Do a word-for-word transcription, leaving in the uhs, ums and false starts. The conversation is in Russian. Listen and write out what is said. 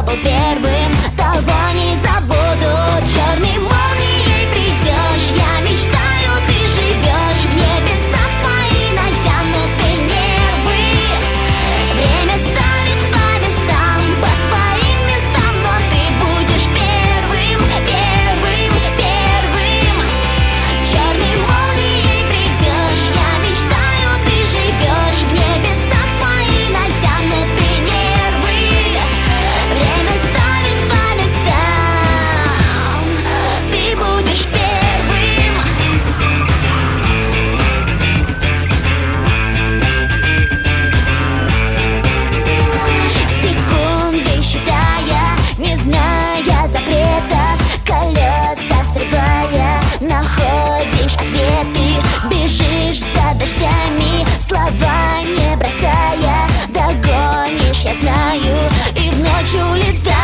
был первым, того не забуду. Черной молнией придешь, я мечтаю, ты живешь в небесах, твои натянутые нервы. Время ставит по местам, по своим местам, но ты будешь первым, первым, первым. Черной молнией придешь, я мечтаю, ты живешь в небесах, твои натянутые нервы. Время ставит по местам, ты будешь первым. Секунды считая, не зная запретов, колеса срывая, находишь ответы, бежишь за дождями, слова не бросая, догонишь, я знаю, и в ночь улетаешь.